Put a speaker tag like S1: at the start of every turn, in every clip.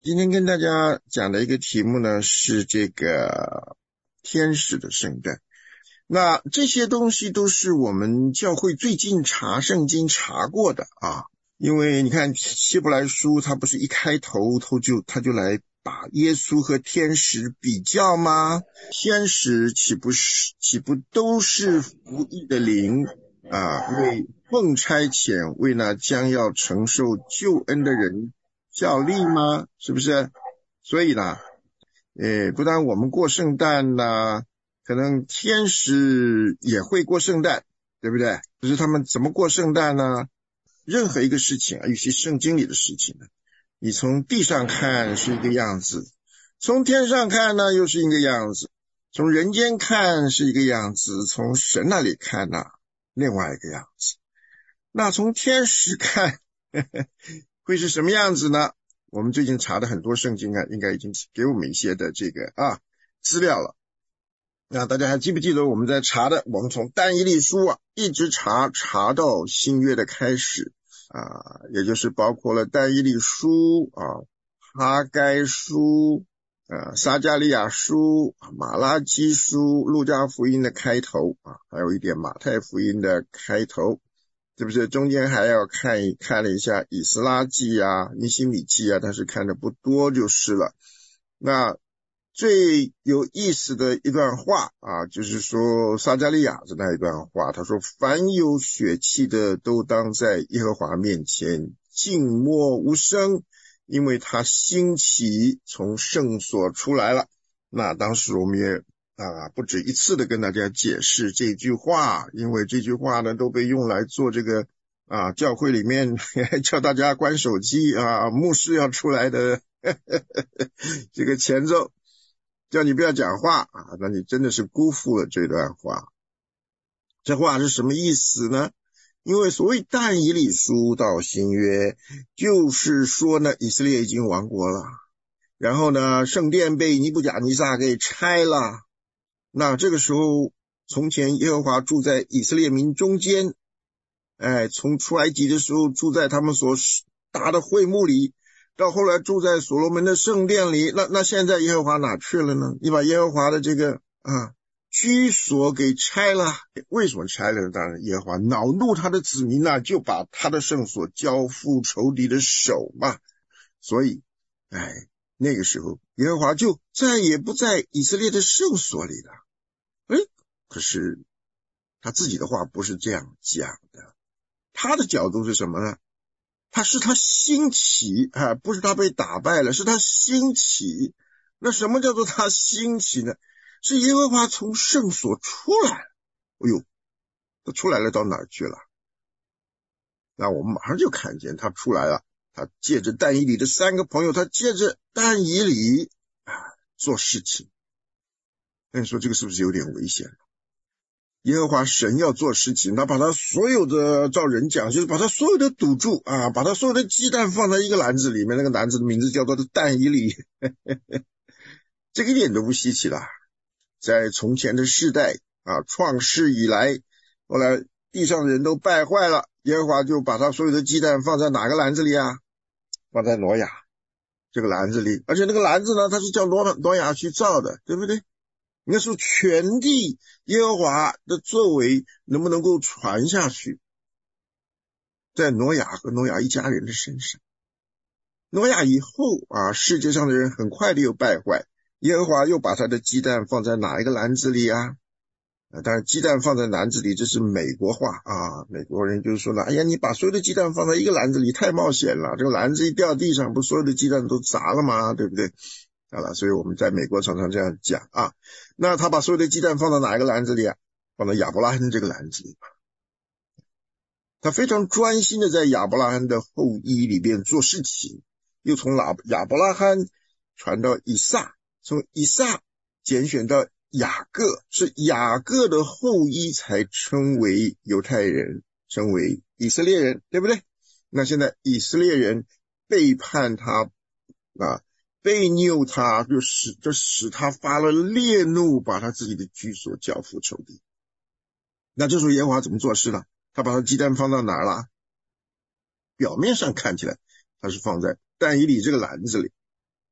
S1: 今天跟大家讲的一个题目呢，是这个天使的圣诞。那这些东西都是我们教会最近查圣经查过的啊，因为你看希伯来书，它不是一开头他就来把耶稣和天使比较吗？天使岂不都是服役的灵啊，为奉差遣为那将要承受救恩的人效力吗？是不是？所以呢，不但我们过圣诞呢，可能天使也会过圣诞，对不对？可是他们怎么过圣诞呢？任何一个事情啊，尤其圣经里的事情呢，你从地上看是一个样子，从天上看呢又是一个样子，从人间看是一个样子，从神那里看呢另外一个样子。那从天使看会是什么样子呢？我们最近查的很多圣经啊，应该已经给我们一些的这个资料了。那大家还记不记得我们在查的，我们从但以理书一直查到新约的开始也就是包括了但以理书哈该书撒迦利亚书、马拉基书、路加福音的开头还有一点马太福音的开头，是不是？中间还要看了一下以斯拉记尼希米记但是看的不多就是了。那最有意思的一段话就是说撒迦利亚的那一段话，他说凡有血气的都当在耶和华面前静默无声，因为他兴起从圣所出来了。那当时我们也不止一次的跟大家解释这句话，因为这句话呢都被用来做这个教会里面叫大家关手机牧师要出来的这个前奏，叫你不要讲话那你真的是辜负了这段话。这话是什么意思呢？因为所谓但以理书到新约，就是说呢以色列已经亡国了，然后呢圣殿被尼布甲尼撒给拆了，那这个时候从前耶和华住在以色列民中间，从出埃及的时候住在他们所搭的会幕里，到后来住在所罗门的圣殿里，那现在耶和华哪去了呢？你把耶和华的这个居所给拆了。为什么拆了呢？当然耶和华恼怒他的子民就把他的圣所交付仇敌的手嘛。所以那个时候耶和华就再也不在以色列的圣所里了。可是他自己的话不是这样讲的，他的角度是什么呢？他兴起不是他被打败了，是他兴起。那什么叫做他兴起呢？是耶和华从圣所出来。他出来了，到哪儿去了？那我们马上就看见他出来了，他借着但以理的三个朋友，他借着但以理做事情。那你说这个是不是有点危险？耶和华神要做事情，他把他所有的，照人讲就是把他所有的赌注把他所有的鸡蛋放在一个篮子里面，那个篮子的名字叫做但以理这个一点都不稀奇啦。在从前的世代创世以来，后来地上的人都败坏了，耶和华就把他所有的鸡蛋放在哪个篮子里放在挪亚这个篮子里，而且那个篮子呢，他是叫挪亚去造的，对不对？那时候全地耶和华的作为能不能够传下去，在挪亚和挪亚一家人的身上。挪亚以后世界上的人很快的又败坏，耶和华又把他的鸡蛋放在哪一个篮子里当然鸡蛋放在篮子里这是美国话美国人就是说呢，哎呀，你把所有的鸡蛋放在一个篮子里太冒险了，这个篮子一掉地上，不所有的鸡蛋都砸了吗？对不对？好了，所以我们在美国常常这样讲那他把所有的鸡蛋放到哪一个篮子里放到亚伯拉罕这个篮子里。他非常专心的在亚伯拉罕的后裔里边做事情，又从亚伯拉罕传到以撒，从以撒拣选到雅各，是雅各的后裔才称为犹太人，称为以色列人，对不对？那现在以色列人背叛他背拗他，就使他发了烈怒，把他自己的居所交付仇敌。那这时候耶和华怎么做事呢？他把他鸡蛋放到哪儿了？表面上看起来他是放在但以理这个篮子里，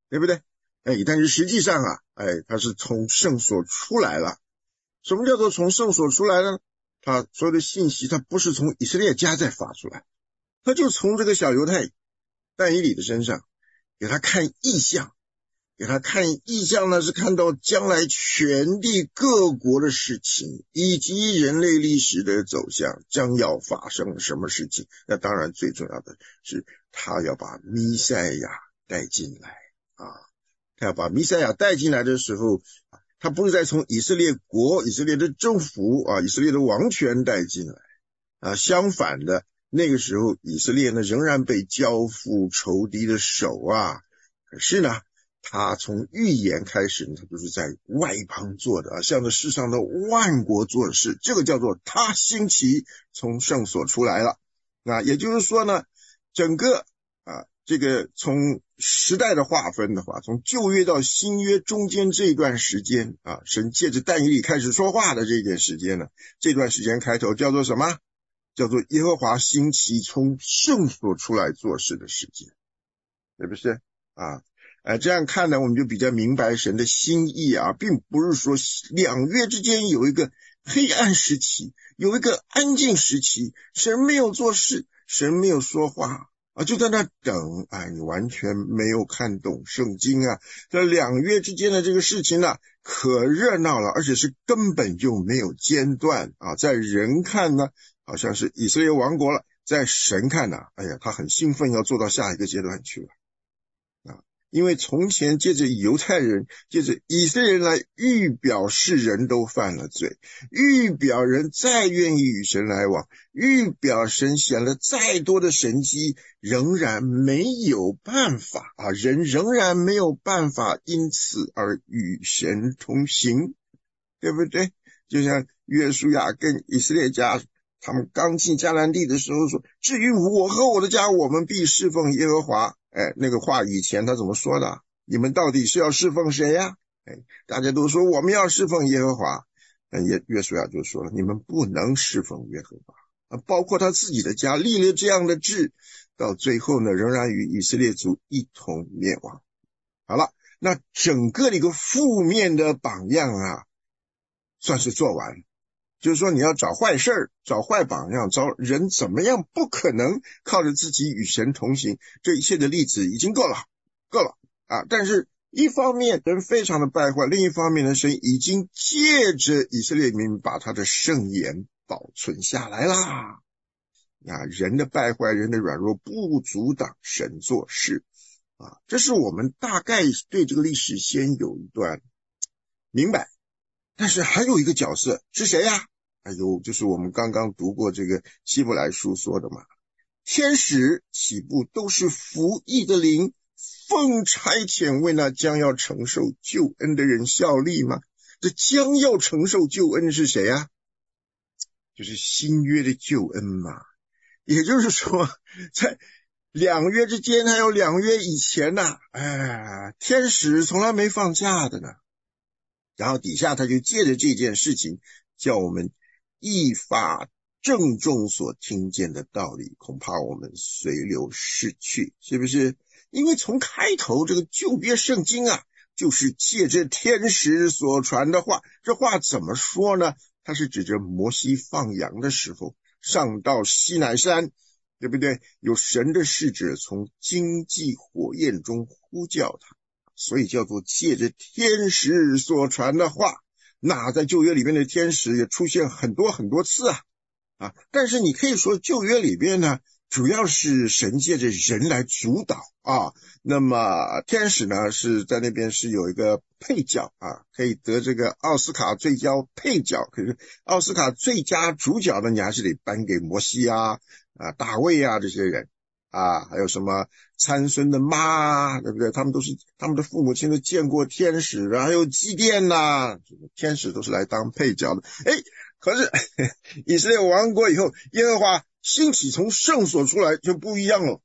S1: 对不对？但是实际上啊，他是从圣所出来了。什么叫做从圣所出来呢？他所有的信息，他不是从以色列家再发出来，他就从这个小犹太但以理的身上给他看异象，给他看异象呢，是看到将来全地各国的事情，以及人类历史的走向将要发生什么事情。那当然最重要的是他要把弥赛亚带进来啊，他要把弥赛亚带进来的时候，他不是再从以色列国、以色列的政府啊、以色列的王权带进来啊，相反的，那个时候以色列呢仍然被交付仇敌的手啊。可是呢，他从预言开始呢，他就是在外邦做的啊，向着世上的万国做的事，这个叫做他兴起从圣所出来了。那也就是说呢，整个这个从时代的划分的话，从旧约到新约中间这段时间啊，神借着但以理开始说话的这点时间呢，这段时间开头叫做什么？叫做耶和华兴起从圣所出来做事的时间，是不是啊？这样看呢，我们就比较明白神的心意啊，并不是说两约之间有一个黑暗时期，有一个安静时期，神没有做事，神没有说话啊，就在那等。你完全没有看懂圣经啊。这两约之间的这个事情呢，可热闹了，而且是根本就没有间断啊。在人看呢，好像是以色列亡国了，在神看呢，他很兴奋要做到下一个阶段去了啊。因为从前借着犹太人，借着以色列人来预表世人都犯了罪，预表人再愿意与神来往，预表神显了再多的神迹，仍然没有办法啊，人仍然没有办法因此而与神同行，对不对？就像约书亚跟以色列家他们刚进迦南地的时候说，至于我和我的家，我们必侍奉耶和华。那个话以前他怎么说的？你们到底是要侍奉谁呀？大家都说我们要侍奉耶和华。约书亚就说了，你们不能侍奉耶和华。包括他自己的家立了这样的志，到最后呢，仍然与以色列族一同灭亡。好了，那整个的一个负面的榜样啊，算是做完。就是说你要找坏事找坏榜样，找人怎么样不可能靠着自己与神同行，这一切的例子已经够了啊！但是一方面人非常的败坏，另一方面呢，神已经借着以色列民把他的圣言保存下来啦。人的败坏，人的软弱不阻挡神做事啊！这是我们大概对这个历史先有一段明白。但是还有一个角色是谁呀？就是我们刚刚读过这个希伯来书说的嘛，天使起步都是服役的灵，奉差遣为那将要承受救恩的人效力嘛。这将要承受救恩是谁呀？就是新约的救恩嘛。也就是说，在两约之间还有两约以前呢，天使从来没放假的呢。然后底下他就借着这件事情叫我们依法郑重所听见的道理，恐怕我们随流失去，是不是？因为从开头这个旧约圣经啊，就是借着天使所传的话。这话怎么说呢？它是指着摩西放羊的时候上到西乃山，对不对？有神的使者从荆棘火焰中呼叫他，所以叫做借着天使所传的话。那在旧约里面的天使也出现很多很多次啊，但是你可以说旧约里面呢，主要是神借着人来主导啊。那么天使呢是在那边是有一个配角啊，可以得这个奥斯卡最佳配角，可是奥斯卡最佳主角呢，你还是得颁给摩西大卫这些人还有什么参孙的妈对不对？他们的父母亲都见过天使还有基甸天使都是来当配角的。可是以色列亡国以后，耶和华兴起从圣所出来就不一样了，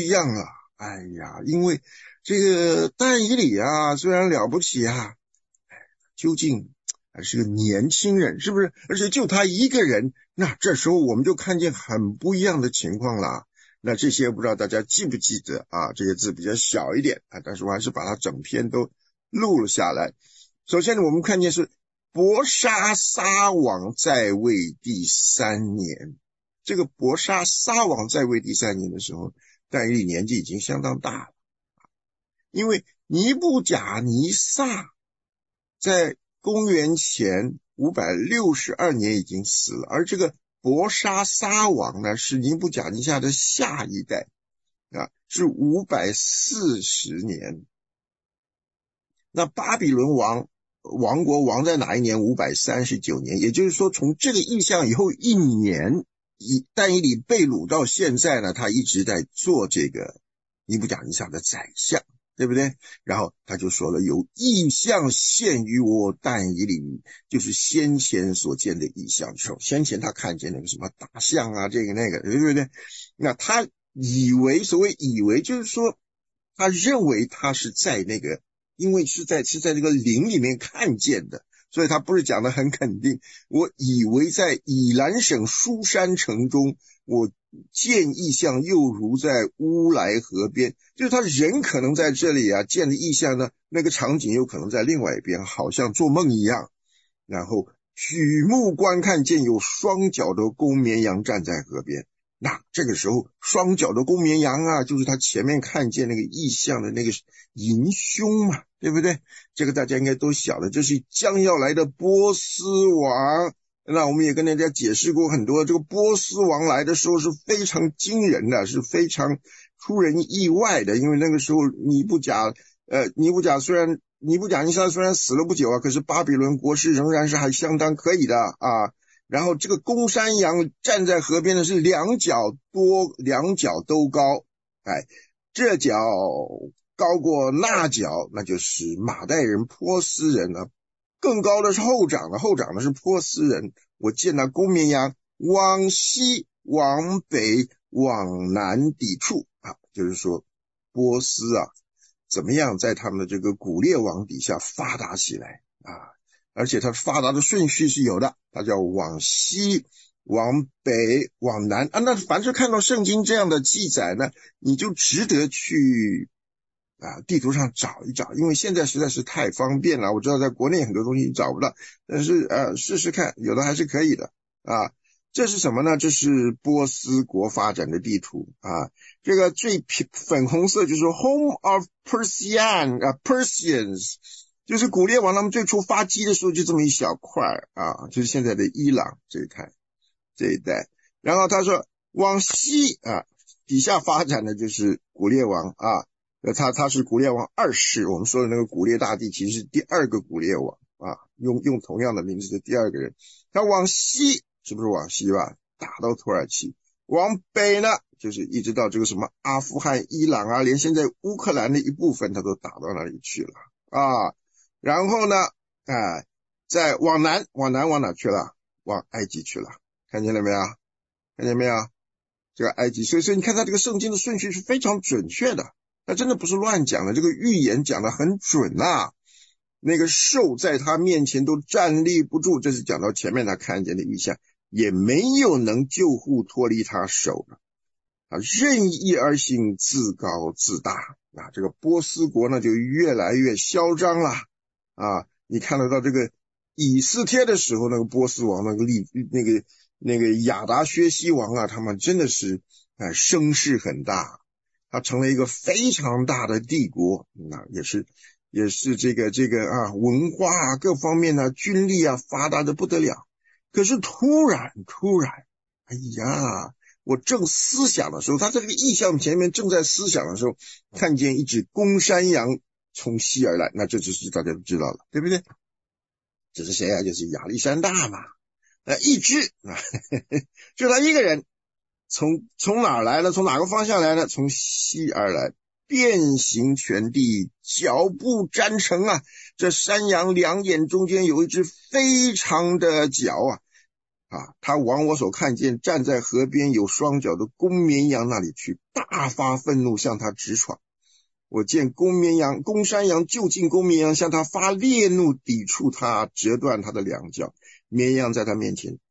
S1: 因为这个但以理虽然了不起究竟还是个年轻人，是不是？而且就他一个人，那这时候我们就看见很不一样的情况了。 那这些不知道大家记不记得啊？这些字比较小一点啊，但是我还是把它整篇都录了下来。首先呢，我们看见是伯沙撒王在位第3年。这个伯沙撒王在位第3年的时候，但以理年纪已经相当大了，因为尼布甲尼撒在公元前562年已经死了，而这个伯沙撒王呢，是尼布甲尼撒的下一代啊，是540年。那巴比伦王国亡在哪一年？539年，也就是说，从这个异象以后1年，但以理被掳到现在呢，他一直在做这个尼布甲尼撒的宰相，对不对？然后他就说了，有异象现于我但以理，就是先前所见的异象。先前他看见那个什么大象啊，这个那个，对不对？那他以为，所谓以为，就是说他认为他是在那个，因为是在这个灵里面看见的，所以他不是讲得很肯定。我以为在以兰省书珊城中，我见异象又如在乌来河边，就是他人可能在这里啊，见的异象呢，那个场景有可能在另外一边，好像做梦一样。然后举目观看，见有双脚的公绵羊站在河边。那这个时候双脚的公绵羊啊，就是他前面看见那个异象的那个银胸嘛，对不对？这个大家应该都晓得，这是将要来的波斯王。那我们也跟大家解释过很多，这个波斯王来的时候是非常惊人的，是非常出人意外的，因为那个时候尼布甲尼撒虽然死了不久啊，可是巴比伦国势仍然是还相当可以的啊。然后这个公山羊站在河边的是2脚都高，哎，这脚高过那脚，那就是马代人波斯人了。更高的是后长的是波斯人。我见那公绵羊往西往北往南抵触啊，就是说波斯啊怎么样在他们的这个古列王底下发达起来啊。而且它发达的顺序是有的，它叫往西、往北、往南啊。那凡是看到圣经这样的记载呢，你就值得去地图上找一找，因为现在实在是太方便了。我知道在国内很多东西找不到，但是试试看，有的还是可以的啊。这是什么呢？这是波斯国发展的地图啊。这个最粉红色就是 Home of Persians。就是古列王他们最初发迹的时候就这么一小块啊，就是现在的伊朗这一带。然后他说往西啊，底下发展的就是古列王啊，他是古列王2世，我们说的那个古列大帝其实是第2个古列王啊，用同样的名字的第2个人。他往西是不是往西吧？打到土耳其。往北呢，就是一直到这个什么阿富汗、伊朗啊，连现在乌克兰的一部分他都打到那里去了啊。然后呢，再往南往哪去了？往埃及去了，看见了没有？看见没有？这个埃及，所以你看他这个圣经的顺序是非常准确的，他真的不是乱讲的，这个预言讲得很准啊。那个兽在他面前都站立不住，这是讲到前面他看见的异象，也没有能救护脱离他手的啊，任意而行，自高自大啊，这个波斯国呢就越来越嚣张了。啊，你看得到这个以斯帖的时候，那个波斯王那个亚达薛西王啊，他们真的是声势很大，他成了一个非常大的帝国，那也是这个文化啊各方面啊军力啊发达的不得了。可是突然，哎呀，我正思想的时候，他这个异象前面正在思想的时候，看见一只公山羊从西而来，那这就是大家都知道了，对不对？这是谁啊？就是亚历山大嘛。一只就他一个人，从哪儿来呢？从哪个方向来呢？从西而来，遍行全地，脚步沾成啊。这山羊2眼中间有一只非常的角啊，他往我所看见站在河边有双脚的公绵羊那里去，大发愤怒向他直闯。我见公山羊就近公绵羊向他发烈怒，抵触他，折断他的2脚。绵羊在他面前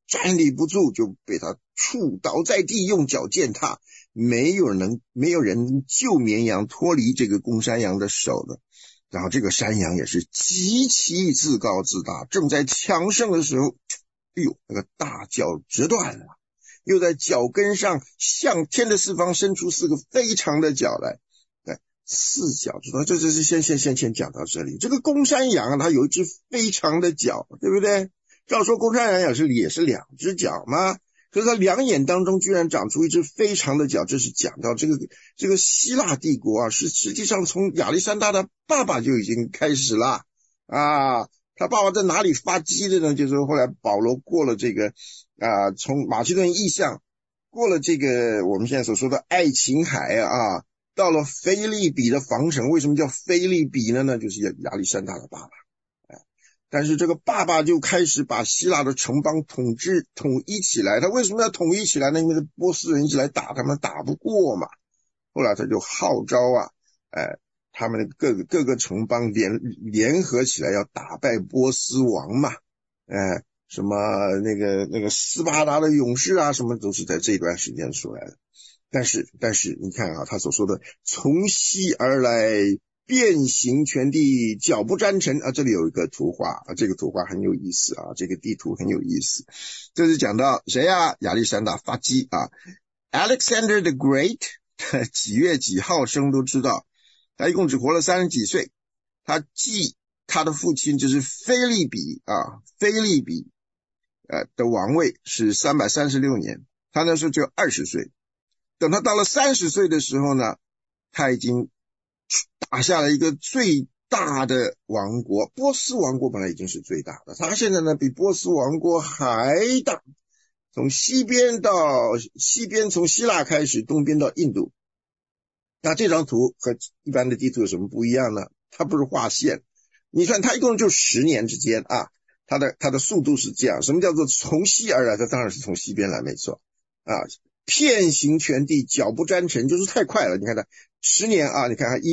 S1: 站立不住，就被他触倒在地，用脚践踏。没有人救绵羊脱离这个公山羊的手的。然后这个山羊也是极其自高自大，正在强盛的时候，哎呦，那个大脚折断了，又在脚跟上向天的四方伸出4个非常的脚来。四脚趾头，这是先讲到这里。这个公山羊它有一只非常的脚，对不对？照说公山羊也是2只脚嘛，可是它两眼当中居然长出一只非常的脚，这是讲到这个希腊帝国啊，是实际上从亚历山大的爸爸就已经开始了啊。他爸爸在哪里发迹的呢？就是后来保罗过了这个从马其顿意象过了这个我们现在所说的爱琴海啊，到了腓立比的防城。为什么叫腓立比呢？就是亚历山大的爸爸。但是这个爸爸就开始把希腊的城邦统一起来。他为什么要统一起来呢？因为波斯人一起来打他们，打不过嘛。后来他就号召他们的各个城邦联合起来要打败波斯王嘛。什么那个斯巴达的勇士啊，什么都是在这段时间出来的。但是你看啊，他所说的从西而来，遍行全地，脚不沾尘啊。这里有一个图画啊，这个图画很有意思啊，这个地图很有意思。这是讲到谁啊？亚历山大发迹啊 ，Alexander the Great 几月几号生都知道。他一共只活了30几岁。他继他的父亲就是腓立比的王位是336年，他那时候就20岁。等他到了30岁的时候呢，他已经打下了一个最大的王国。波斯王国本来已经是最大的，他现在呢比波斯王国还大。从西边从希腊开始，东边到印度。那这张图和一般的地图有什么不一样呢？它不是画线，你看它一共就10年之间啊，它的速度是这样。什么叫做从西而来？它当然是从西边来，没错啊。遍行全地，脚不沾尘，就是太快了。你看它10年啊，你看看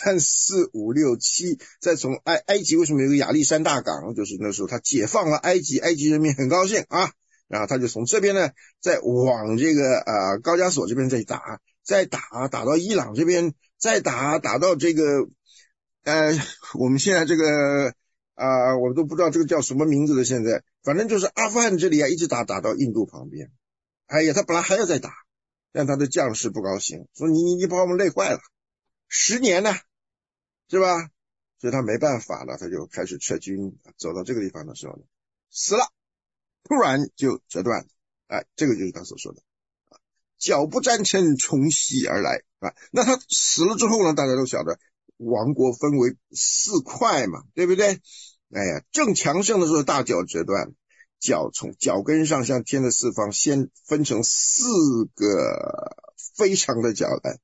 S1: 1、2、3、4、5、6、7，再从埃及为什么有个亚历山大港？就是那时候他解放了埃及，埃及人民很高兴啊，然后他就从这边呢，再往这个高加索这边再打到伊朗这边，再打到这个我们现在这个我都不知道这个叫什么名字的，现在反正就是阿富汗这里啊，一直打到印度旁边。哎呀，他本来还要再打，但他的将士不高兴，说你把我们累坏了，10年呢，是吧？所以他没办法了，他就开始撤军。走到这个地方的时候呢，死了，突然就折断了。这个就是他所说的脚不沾尘，从西而来啊。那他死了之后呢，大家都晓得王国分为4块嘛，对不对？哎呀，正强盛的时候大脚折断，脚从脚跟上向天的四方先分成4个非常的脚来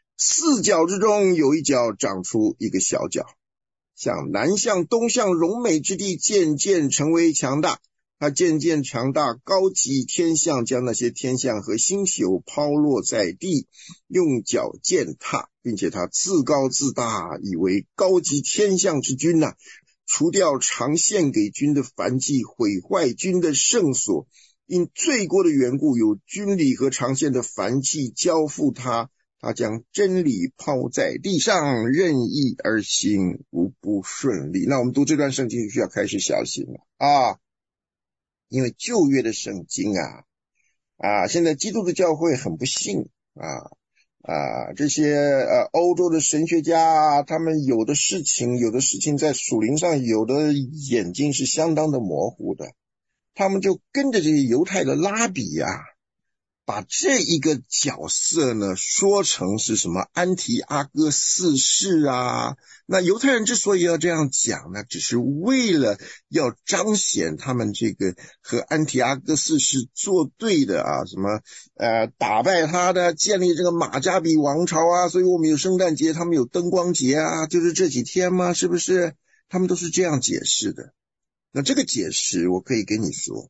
S1: ，4角之中有一角长出一个小角，向南向东向荣美之地渐渐成为强大。他渐渐强大，高级天象，将那些天象和星宿抛落在地，用脚践踏，并且他自高自大，以为高级天象之君啊，除掉常献给君的燔祭，毁坏君的圣所，因罪过的缘故，有军礼和常献的燔祭交付他，他将真理抛在地上，任意而行，无不顺利。那我们读这段圣经需要开始小心了啊！因为旧约的圣经现在基督的教会很不幸这些欧洲的神学家他们有的事情在属灵上有的眼睛是相当的模糊的，他们就跟着这些犹太的拉比把这一个角色呢说成是什么安提阿哥四世那犹太人之所以要这样讲呢，只是为了要彰显他们这个和安提阿哥四世作对的什么打败他的，建立这个马加比王朝所以我们有圣诞节，他们有灯光节就是这几天嘛，是不是？他们都是这样解释的。那这个解释我可以跟你说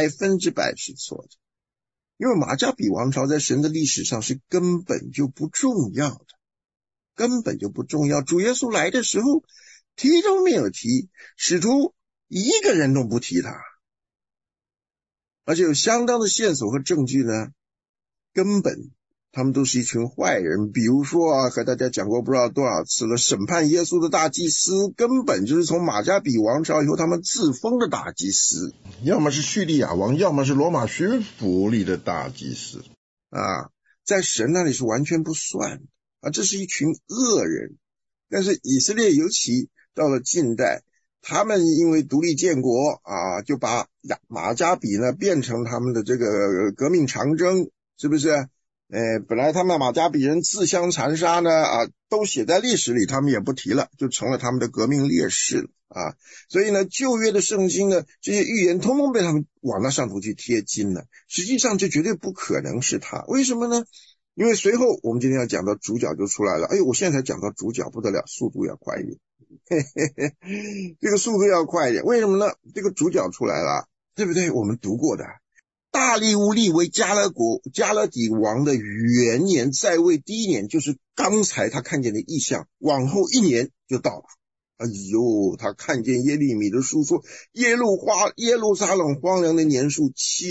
S1: 100%是错的，因为马加比王朝在神的历史上是根本就不重要的，根本就不重要。主耶稣来的时候提都没有提，使徒一个人都不提他。 而且有相当的线索和证据呢，根本他们都是一群坏人。比如说啊，和大家讲过不知道多少次了，审判耶稣的大祭司根本就是从马加比王朝以后他们自封的大祭司，要么是叙利亚王，要么是罗马巡抚里的大祭司啊，在神那里是完全不算的啊，这是一群恶人。但是以色列尤其到了近代，他们因为独立建国啊，就把马加比呢变成他们的这个革命长征，是不是？本来他们马加比人自相残杀呢啊，都写在历史里，他们也不提了，就成了他们的革命烈士了啊。所以呢，旧约的圣经呢，这些预言通通被他们往那上头去贴金了。实际上这绝对不可能是他，为什么呢？因为随后我们今天要讲到主角就出来了。哎呦，我现在才讲到主角，不得了，速度要快一点。嘿嘿嘿，这个速度要快一点，为什么呢？这个主角出来了，对不对？我们读过的。大利乌立为加勒底王的元年，在位第一年，就是刚才他看见的异象，往后一年就到了。哎呦，他看见耶利米的书说，耶路撒冷荒凉的年数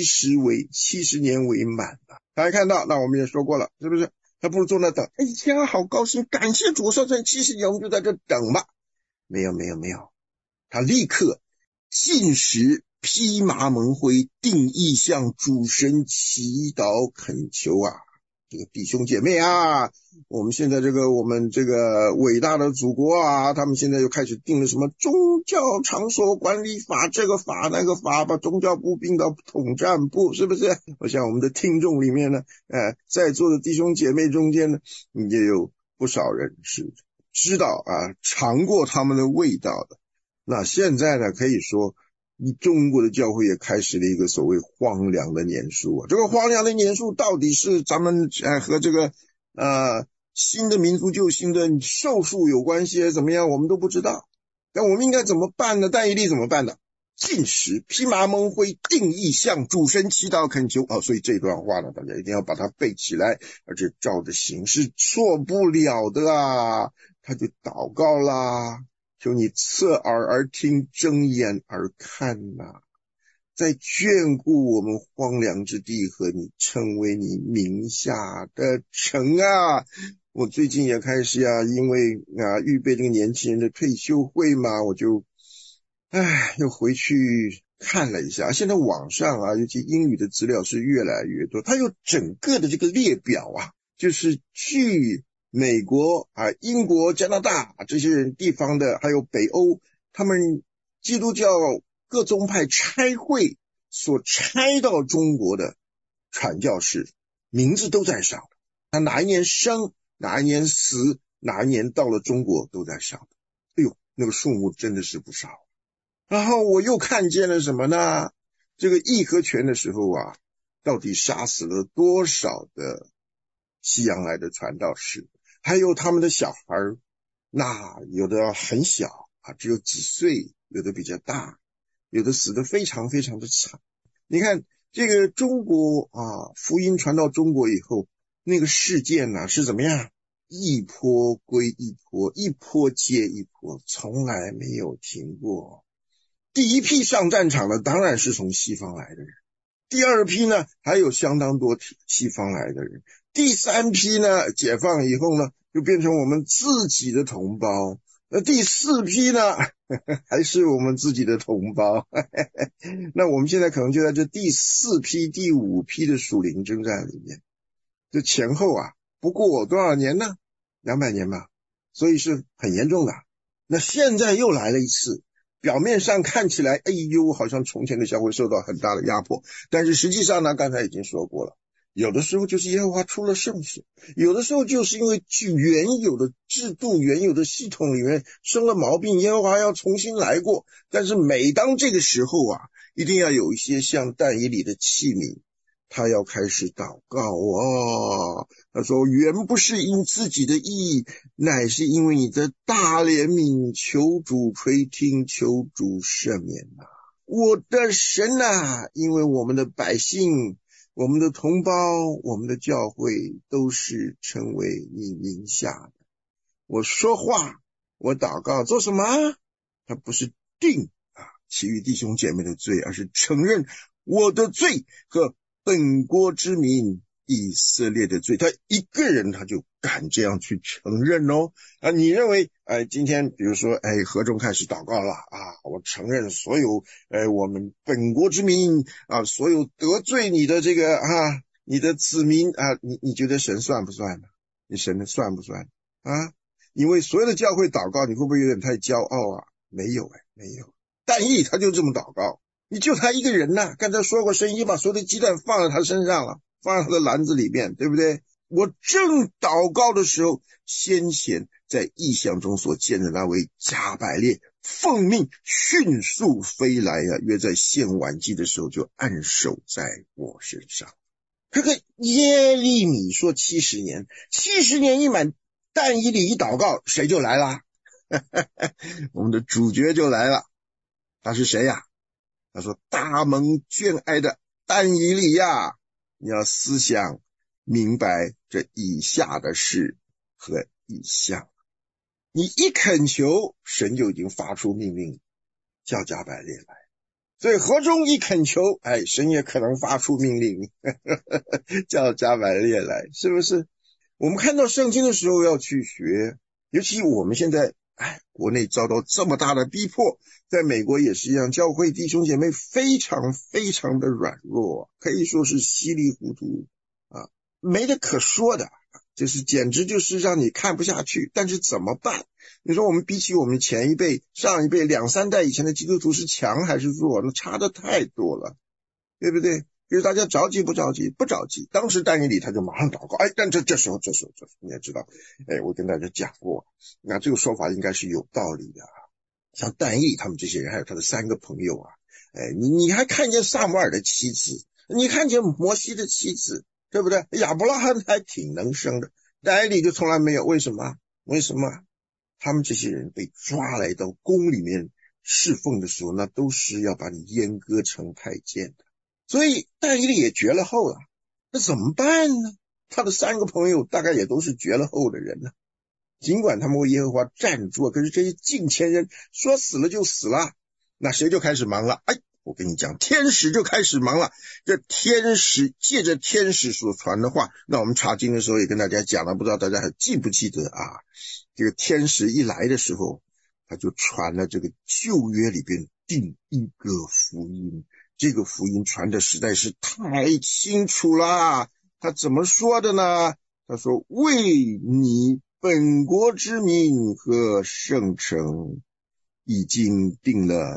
S1: 70年为满了。大家看到，那我们也说过了，是不是？他不如坐那等，哎呀，好高兴，感谢主，算70年，我们就在这等吧。没有，他立刻禁食，披麻蒙灰，定意向主神祈祷恳求啊！这个弟兄姐妹啊，我们现在我们这个伟大的祖国啊，他们现在又开始定了什么宗教场所管理法，这个法那个法，把宗教部并到统战部，是不是？我想我们的听众里面呢，在座的弟兄姐妹中间呢，也有不少人是知道啊，尝过他们的味道的。那现在呢，可以说中国的教会也开始了一个所谓荒凉的年数啊。这个荒凉的年数到底是咱们和这个新的民族救星的寿数有关系怎么样，我们都不知道。但我们应该怎么办呢？但以理怎么办呢？禁食，披麻蒙灰，定意向主神祈祷恳求。所以这段话呢，大家一定要把它背起来，而且照着行是错不了的啊。他就祷告啦，求你侧耳而听，睁眼而看呐，在眷顾我们荒凉之地和你成为你名下的城啊。我最近也开始因为预备这个年轻人的退休会嘛，我就又回去看了一下。现在网上尤其英语的资料是越来越多，它有整个的这个列表就是据美国英国、加拿大这些地方的，还有北欧，他们基督教各宗派差会所差到中国的传教士名字都在上，他哪一年生，哪一年死，哪一年到了中国都在上。哎呦，那个数目真的是不少。然后我又看见了什么呢？这个义和拳的时候到底杀死了多少的西洋来的传道士，还有他们的小孩，那有的很小只有几岁，有的比较大，有的死得非常非常的惨。你看这个中国福音传到中国以后，那个事件是怎么样？一波归一波，一波接一波，从来没有停过。第一批上战场的当然是从西方来的人，第二批呢还有相当多西方来的人，第三批呢解放以后呢就变成我们自己的同胞，那第四批呢还是我们自己的同胞那我们现在可能就在这第四批第五批的属灵征战里面，这前后不过多少年呢？200年吧，所以是很严重的。那现在又来了一次，表面上看起来好像从前的教会受到很大的压迫，但是实际上呢，刚才已经说过了，有的时候就是耶和华出了圣事，有的时候就是因为原有的制度、原有的系统里面生了毛病，耶和华要重新来过。但是每当这个时候一定要有一些像但以理的器皿，他要开始祷告他说，原不是因自己的义，乃是因为你的大怜悯，求主垂听，求主赦免我的神因为我们的百姓，我们的同胞，我们的教会都是成为你名下的。我说话，我祷告做什么？他不是定其余弟兄姐妹的罪，而是承认我的罪和本国之民以色列的罪。他一个人他就敢这样去承认哦。你认为今天比如说何中开始祷告了我承认所有我们本国之民所有得罪你的这个你的子民你觉得神算不算呢？你神算不算因为所有的教会祷告，你会不会有点太骄傲没有没有。但以理他就这么祷告，你就他一个人刚才说过，神已经把所有的鸡蛋放在他身上了，放在他的篮子里面，对不对？我正祷告的时候，先前在异象中所见的那位加百列奉命迅速飞来约在献晚祭的时候就按手在我身上。这个耶利米说70年，70年一满，但以理一祷告，谁就来了？我们的主角就来了。他是谁他说大蒙眷爱的但以理你要思想明白这以下的事和意象。你一恳求，神就已经发出命令叫加百列来。所以何中一恳求，神也可能发出命令叫加百列来，是不是？我们看到圣经的时候要去学，尤其我们现在国内遭到这么大的逼迫，在美国也是一样，教会弟兄姐妹非常非常的软弱，可以说是稀里糊涂没得可说的，就是简直就是让你看不下去。但是怎么办？你说我们比起我们前一辈上一辈2、3代以前的基督徒是强还是弱？那差的太多了，对不对？就是大家着急不着急？不着急。当时但以理他就马上祷告，但这时候你也知道，我跟大家讲过，那这个说法应该是有道理的像但以理他们这些人，还有他的3个朋友你还看见撒母耳的妻子，你看见摩西的妻子，对不对？亚伯拉罕还挺能生的，但以理就从来没有。为什么？他们这些人被抓来到宫里面侍奉的时候，那都是要把你阉割成太监的。所以但以理也绝了后了，那怎么办呢？他的3个朋友大概也都是绝了后的人呢。尽管他们为耶和华站住，可是这些近前人说死了就死了，那谁就开始忙了？我跟你讲，天使就开始忙了。这天使借着天使所传的话，那我们查经的时候也跟大家讲了，不知道大家还记不记得这个天使一来的时候，他就传了这个旧约里边第一个福音。这个福音传的实在是太清楚了。他怎么说的呢？他说为你本国之民和圣城已经定了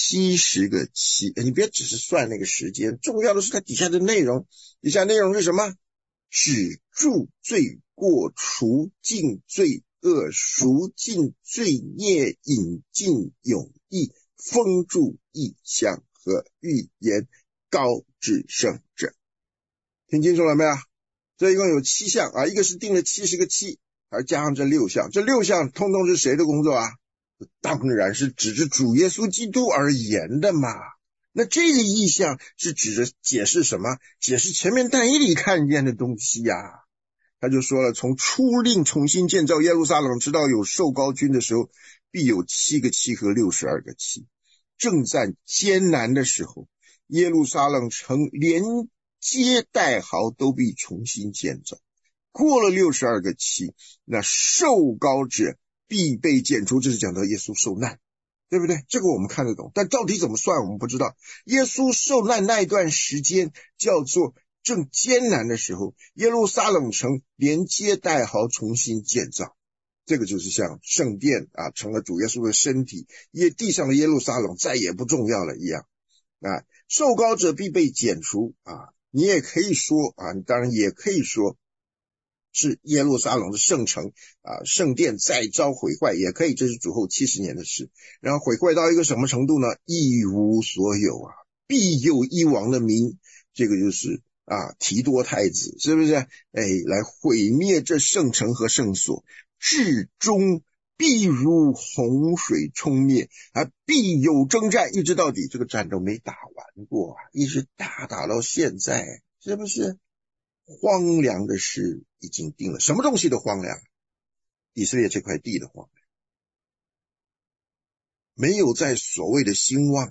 S1: 70个期。你别只是算那个时间，重要的是它底下的内容。底下内容是什么？止住罪过，除尽罪恶，赎尽罪孽，引进永义，封住异象和预言，高至圣者。听清楚了没有？这一共有7项一个是定了70个期，还加上这6项，这6项通通是谁的工作当然是指着主耶稣基督而言的嘛。那这个意象是指着解释什么？解释前面但以理看见的东西他就说了，从初令重新建造耶路撒冷直到有受膏君的时候，必有7个期和62个期。正在艰难的时候，耶路撒冷城连街带壕都必重新建造。过了62个期，那受膏者必被剪除，这是讲到耶稣受难，对不对？这个我们看得懂，但到底怎么算我们不知道。耶稣受难那一段时间叫做正艰难的时候，耶路撒冷城连街带壕重新建造，这个就是像圣殿成了主耶稣的身体，地上的耶路撒冷再也不重要了一样受膏者必被剪除你也可以说你当然也可以说是耶路撒冷的圣城圣殿再遭毁坏，也可以，这是主后70年的事。然后毁坏到一个什么程度呢？一无所有必有一王的民，这个就是提多太子，是不是来毁灭这圣城和圣所，至终必如洪水冲灭必有征战，一直到底，这个战斗没打完过一直打到现在，是不是？荒凉的事已经定了。什么东西的荒凉？以色列这块地的荒凉，没有在所谓的兴旺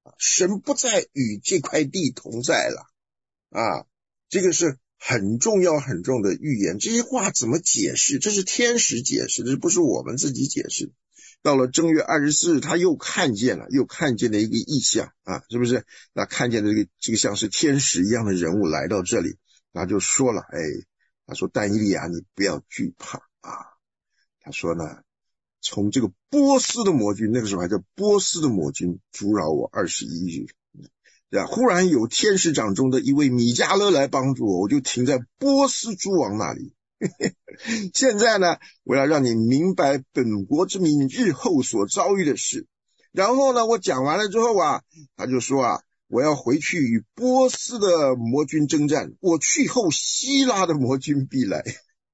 S1: 神不再与这块地同在了啊，这个是很重要很重要的预言。这些话怎么解释？这是天使解释的，这不是我们自己解释。到了正月24日，他又看见了一个异象啊，是不是？那看见的这个像是天使一样的人物来到这里，然后就说了，他说但以理啊，你不要惧怕啊。他说呢，从这个波斯的魔军，那个时候还叫波斯的魔军阻扰我21日。忽然有天使长中的一位米迦勒来帮助我，我就停在波斯诸王那里。现在呢，我要让你明白本国之民日后所遭遇的事。然后呢，我讲完了之后啊，他就说啊，我要回去与波斯的魔军征战，我去后希腊的魔军必来。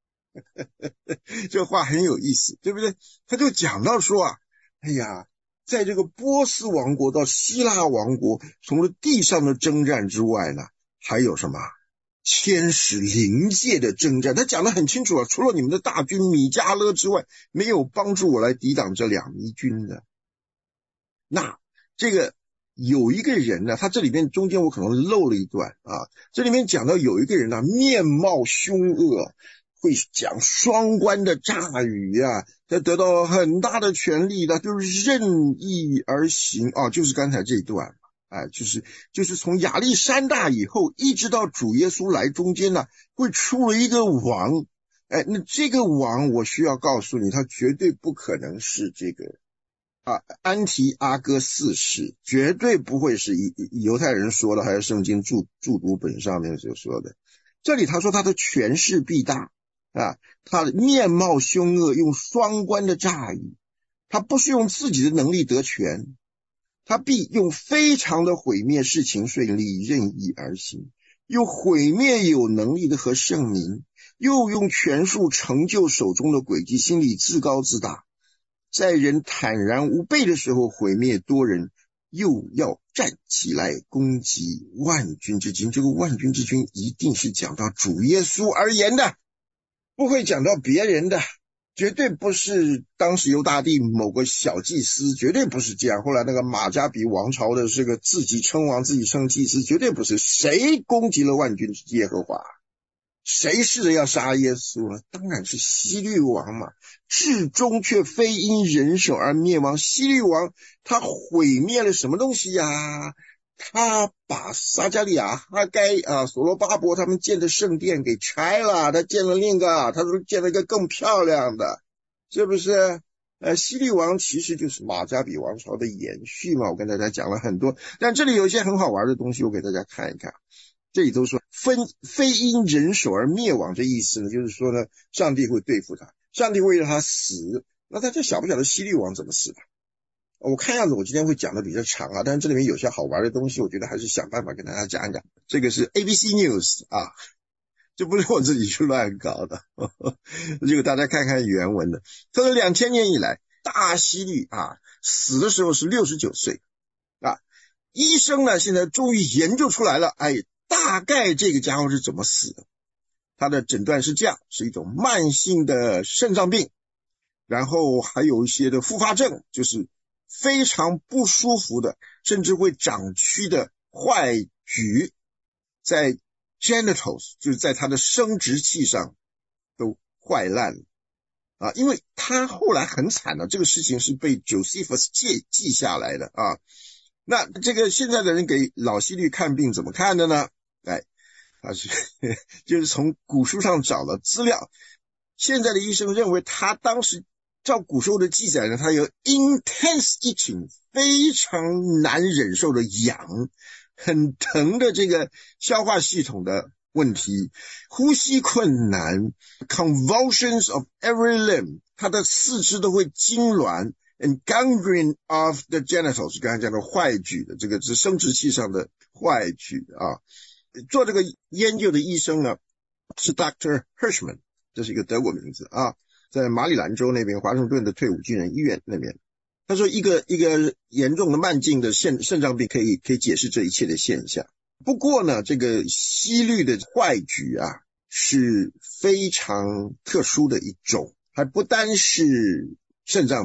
S1: 这话很有意思，对不对？他就讲到说啊，在这个波斯王国到希腊王国，除了地上的征战之外呢，还有什么天使灵界的征战。他讲得很清楚啊，除了你们的大军米迦勒之外，没有帮助我来抵挡这两迷军的。那这个有一个人呢，他这里面中间我可能漏了一段啊，这里面讲到有一个人呢，面貌凶恶，会讲双关的诈语啊，他得到很大的权力的，就是任意而行啊，就是刚才这一段就是从亚历山大以后一直到主耶稣来中间呢，会出了一个王。那这个王我需要告诉你，他绝对不可能是这个安提阿哥四世，绝对不会是犹太人说的，还是圣经注读本上面所说的。这里他说他的权势必大啊，他的面貌凶恶，用双关的诈语，他不是用自己的能力得权，他必用非常的毁灭事情顺利，任意而行，又毁灭有能力的和圣民，又用权术成就手中的诡计，心里自高自大，在人坦然无备的时候毁灭多人，又要站起来攻击万军之君。这个万军之君一定是讲到主耶稣而言的，不会讲到别人的，绝对不是当时犹大帝某个小祭司，绝对不是这样。后来那个马加比王朝的这个自己称王自己称祭司，绝对不是。谁攻击了万军之耶和华？谁试着要杀耶稣呢？当然是希律王嘛，至终却非因人手而灭亡。希律王他毁灭了什么东西呀？他把撒迦利亚、哈该所罗巴伯他们建的圣殿给拆了，他建了另一个，他说建了一个更漂亮的，是不是？希律王其实就是马加比王朝的延续嘛，我跟大家讲了很多，但这里有一些很好玩的东西，我给大家看一看。这里都说非因人手而灭亡，这意思呢，就是说呢，上帝会对付他，上帝会让他死。那大家晓不晓得希律王怎么死的？我看样子我今天会讲的比较长啊，但是这里面有些好玩的东西，我觉得还是想办法跟大家讲一讲。这个是 ABC News 啊，这不是我自己去乱搞的，这个大家看看原文的。他说2000年以来，大希律死的时候是69岁啊。医生呢现在终于研究出来了，大概这个家伙是怎么死的。他的诊断是这样，是一种慢性的肾脏病，然后还有一些的复发症，就是非常不舒服的，甚至会长蛆的坏疽，在 genitals 就是在他的生殖器上都坏烂了因为他后来很惨了，这个事情是被 Josephus 记下来的那这个现在的人给老希律看病怎么看的呢？他是就是从古书上找了资料，现在的医生认为他当时照古书的记载呢，他有 intense itching 非常难忍受的痒，很疼的这个消化系统的问题，呼吸困难 convulsions of every limb， 他的四肢都会痉挛，and gangrene of the genitals， 刚才讲的坏疽的，这个是生殖器上的坏疽做这个研究的医生呢是 Dr. Hirschman， 这是一个德国名字在马里兰州那边华盛顿的退伍军人医院那边。他说一个严重的慢性的肾脏病可以解释这一切的现象。不过呢，这个希律的坏疽是非常特殊的一种，还不单是肾脏病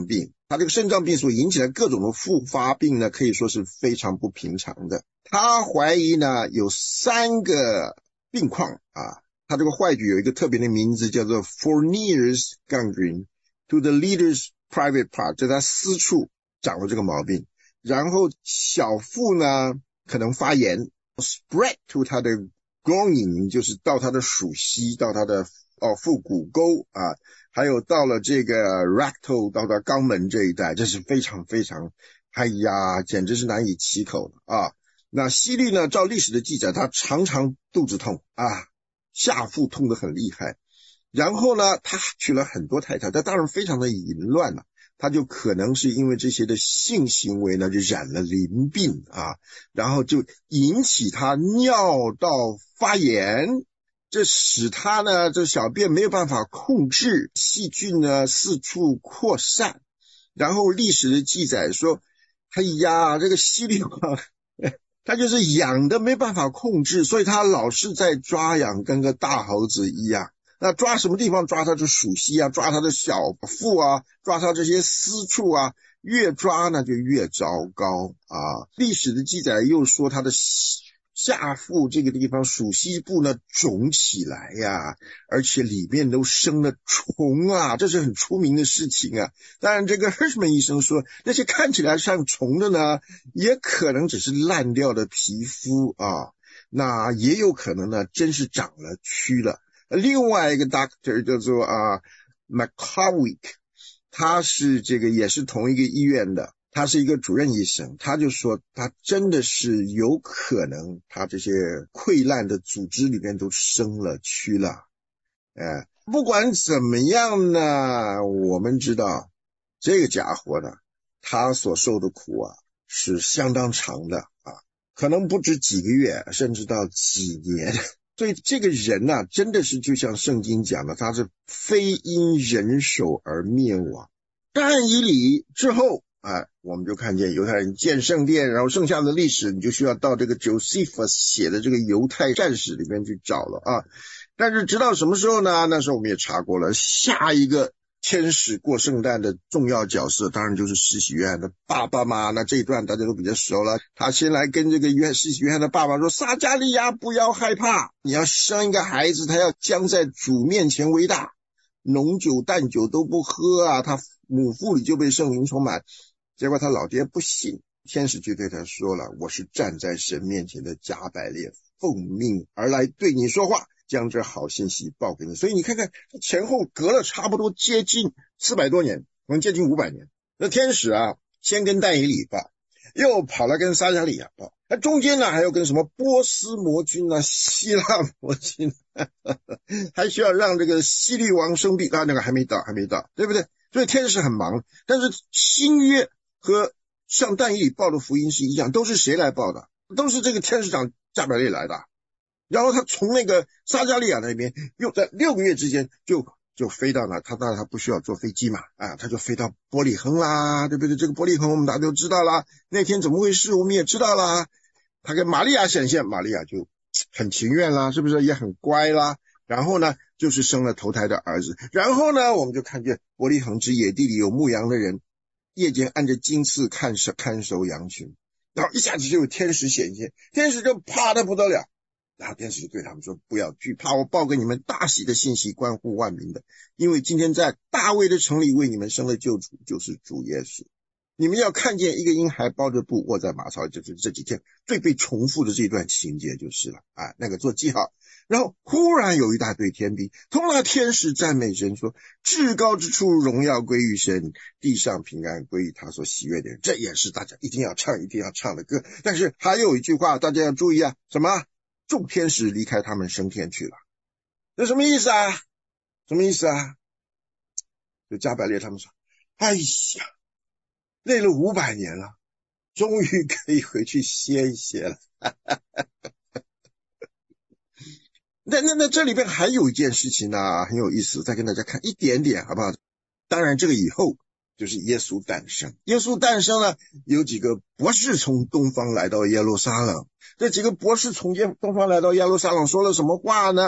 S1: 他这个肾脏病所引起的各种的复发病呢，可以说是非常不平常的。他怀疑呢有3个病况啊，他这个坏疽有一个特别的名字叫做 Fournier's gangrene to the leader's private part， 就他私处长了这个毛病。然后小腹呢可能发炎 spread to 他的 groin， 就是到他的属膝，到他的腹股沟啊，还有到了这个 rectal， 到他肛门这一带，这是非常非常，哎呀，简直是难以启口的啊。那希律呢，照历史的记载，他常常肚子痛啊，下腹痛得很厉害。然后呢，他娶了很多太太，他当然非常的淫乱了。他就可能是因为这些的性行为呢，就染了淋病啊，然后就引起他尿道发炎，这使他呢这小便没有办法控制，细菌呢四处扩散。然后历史的记载说，哎呀，这个希律王他就是痒的没办法控制，所以他老是在抓痒，跟个大猴子一样。那抓什么地方？抓他的属膝啊，抓他的小腹啊，抓他这些私处啊，越抓呢就越糟糕啊。历史的记载又说他的下腹这个地方属膝部呢肿起来呀，而且里面都生了虫啊，这是很出名的事情啊。当然这个 Hirschman 医生说，那些看起来像虫的呢，也可能只是烂掉的皮肤啊，那也有可能呢真是长了蛆了。另外一个 doctor 叫做McCawick， 他是这个也是同一个医院的，他是一个主任医生，他就说他真的是有可能他这些溃烂的组织里面都生了蛆了。不管怎么样呢，我们知道这个家伙呢，他所受的苦啊是相当长的啊，可能不止几个月，甚至到几年。所以这个人啊，真的是就像圣经讲的，他是非因人手而灭亡。但以理之后我们就看见犹太人建圣殿，然后剩下的历史你就需要到这个 Josephus 写的这个犹太战史里面去找了啊。但是直到什么时候呢？那时候我们也查过了，下一个天使过圣诞的重要角色当然就是施洗约翰的爸爸嘛，那这一段大家都比较熟了。他先来跟这个施洗约翰的爸爸说，撒加利亚不要害怕，你要生一个孩子，他要将在主面前为大，浓酒淡酒都不喝啊，他母腹里就被圣灵充满。结果他老爹不信，天使就对他说了，我是站在神面前的加百列，奉命而来对你说话，将这好信息报给你。所以你看看前后隔了差不多接近400多年，接近500年。那天使啊，先跟但以理报，又跑来跟撒加利亚报，那中间呢还要跟什么波斯魔君啊、希腊魔君还需要让这个希律王生病，那个还没到，对不对？所以天使很忙。但是新约和向但以理报的福音是一样，都是谁来报的？都是这个天使长加百列来的。然后他从那个撒加利亚那边又在6个月之间就飞到哪，他当然他不需要坐飞机嘛，他就飞到伯利恒啦，对不对？这个伯利恒我们大家都知道啦，那天怎么回事我们也知道啦。他跟玛利亚显现，玛利亚就很情愿啦，是不是也很乖啦？然后呢就是生了头胎的儿子。然后呢我们就看见伯利恒之野地里有牧羊的人，夜间按着金刺看守羊群，然后一下子就有天使显现，天使就怕得不得了。然后天使就对他们说，不要惧怕，我报给你们大喜的信息，关乎万民的，因为今天在大卫的城里为你们生了救主，就是主耶稣。你们要看见一个婴孩抱着布卧在马槽，就是这几天最被重复的这段情节就是了那个做记号。然后忽然有一大队天兵，同那天使赞美神说，至高之处荣耀归于神，地上平安归于他所喜悦的人。这也是大家一定要唱的歌。但是还有一句话大家要注意什么？众天使离开他们升天去了。这什么意思啊？就加百列他们说，哎呀，累了500年了，终于可以回去歇一歇了。那这里边还有一件事情呢，很有意思，再跟大家看一点点好不好？当然这个以后就是耶稣诞生。耶稣诞生了，有几个博士从东方来到耶路撒冷。这几个博士从东方来到耶路撒冷说了什么话呢？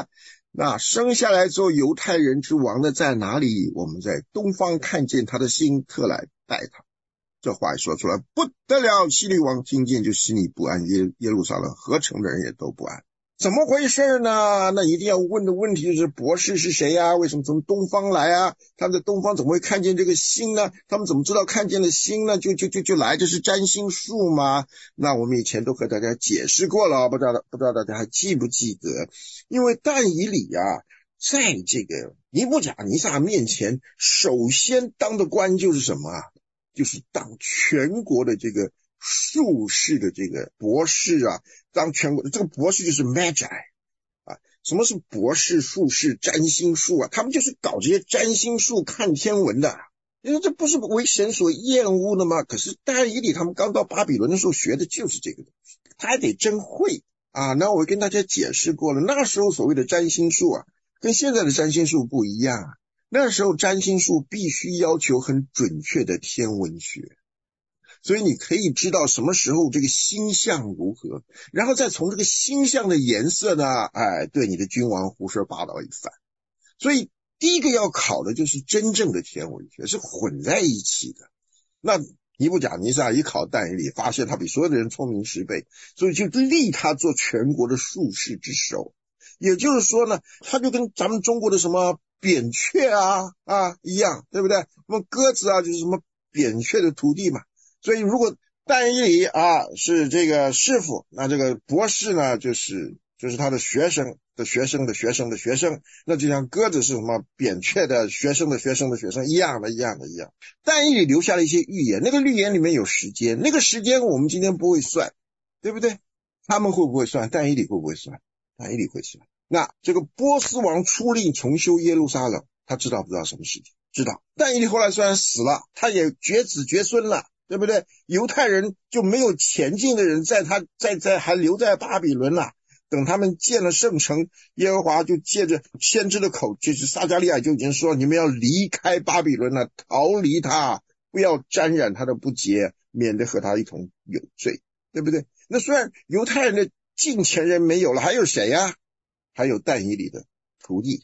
S1: 那生下来做犹太人之王的在哪里？我们在东方看见他的心，特来拜他。这话一说出来不得了，希律王听见就心里不安，耶路撒冷合城的人也都不安。怎么回事呢？那一定要问的问题就是博士是谁呀？为什么从东方来啊？他们在东方怎么会看见这个星呢？他们怎么知道看见了星呢？就来，这是占星术吗？那我们以前都和大家解释过了，不知道大家还记不记得？因为但以理啊，在这个尼布甲尼撒面前，首先当的官就是什么啊？就是当全国的这个术士的这个博士啊，当全国的这个博士就是 magi 啊。什么是博士、术士、占星术啊？他们就是搞这些占星术、看天文的。因为这不是为神所厌恶的吗？可是但以理他们刚到巴比伦的时候学的就是这个东西，他还得真会啊。那我跟大家解释过了，那时候所谓的占星术啊，跟现在的占星术不一样啊。那时候占星术必须要求很准确的天文学，所以你可以知道什么时候这个星象如何，然后再从这个星象的颜色呢，对你的君王胡说八道一番。所以第一个要考的就是真正的天文学，是混在一起的。那尼布甲尼撒一考但以理，发现他比所有的人聪明10倍，所以就立他做全国的术士之首。也就是说呢，他就跟咱们中国的什么扁鹊一样，对不对？那么鸽子啊就是什么扁鹊的徒弟嘛。所以如果但以理是这个师傅，那这个博士呢就是他的学生的学生的学生的学生，那就像鸽子是什么扁鹊的学生的学生的学生一样。但以理留下了一些预言，那个预言里面有时间，那个时间我们今天不会算，对不对？他们会不会算？但以理会不会算？但以理会算。那这个波斯王出令重修耶路撒冷，他知道不知道什么事情？知道。但以理后来虽然死了，他也绝子绝孙了，对不对？犹太人就没有前进的人在还留在巴比伦了。等他们建了圣城，耶和华就借着先知的口，就是撒迦利亚就已经说，你们要离开巴比伦了，逃离他，不要沾染他的不洁，免得和他一同有罪，对不对？那虽然犹太人的近前人没有了，还有谁啊？还有但以理的徒弟，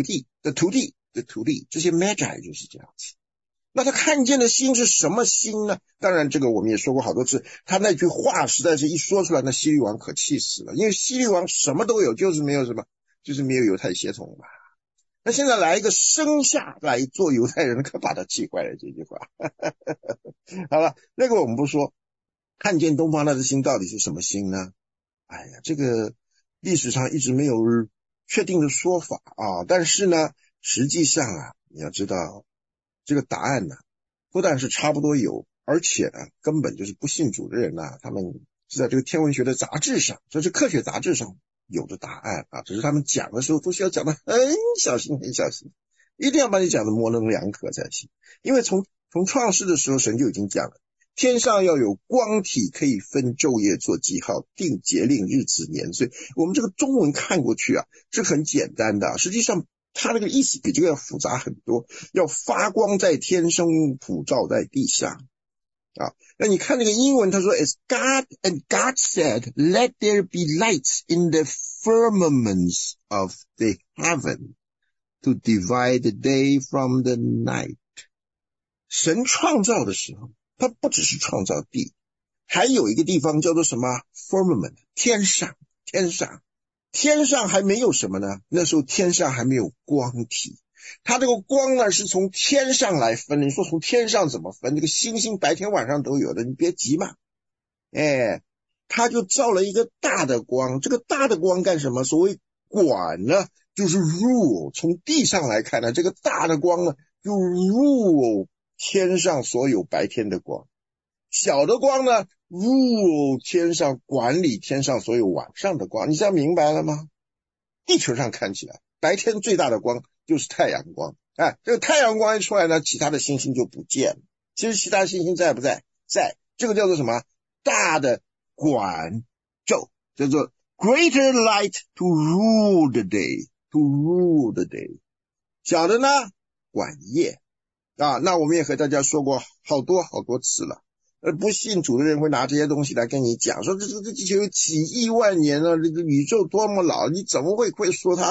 S1: 这些 magi 就是这样子。那他看见的星是什么星呢？当然这个我们也说过好多次，他那句话实在是一说出来，那希律王可气死了，因为希律王什么都有，就是没有什么，就是没有犹太血统吧。那现在来一个生下来做犹太人，可把他气坏了，这句话好了，那个我们不说，看见东方那颗星到底是什么星呢？这个历史上一直没有确定的说法啊。但是呢，实际上你要知道这个答案不但是差不多有，而且呢，根本就是不信主的人他们是在这个天文学的杂志上，就是科学杂志上有的答案只是他们讲的时候都需要讲的很小心，一定要把你讲的模棱两可才行。因为从创世的时候，神就已经讲了，天上要有光体，可以分昼夜做记号，定节令日子年岁。我们这个中文看过去是很简单的，实际上它那个意思比这个要复杂很多，要发光在天上，普照在地下那你看那个英文，他说 As God said, let there be lights in the firmaments of the heaven to divide the day from the night。 神创造的时候，他不只是创造地，还有一个地方叫做什么 firmament， 天上还没有什么呢？那时候天上还没有光体，它这个光呢是从天上来分的。你说从天上怎么分？这个星星白天晚上都有的，你别急嘛。它就照了一个大的光，这个大的光干什么？所谓管呢，就是 rule。从地上来看呢，这个大的光呢就 rule 天上所有白天的光，小的光呢 rule 天上，管理天上所有晚上的光。你这样明白了吗？地球上看起来白天最大的光就是太阳光，这个太阳光一出来呢，其他的星星就不见了。其实其他星星在不在？在。这个叫做什么？大的管昼，叫做 greater light to rule the day。 小的呢管夜那我们也和大家说过好多次了。不信主的人会拿这些东西来跟你讲，说这地球有几亿万年了，这个宇宙多么老，你怎么会说它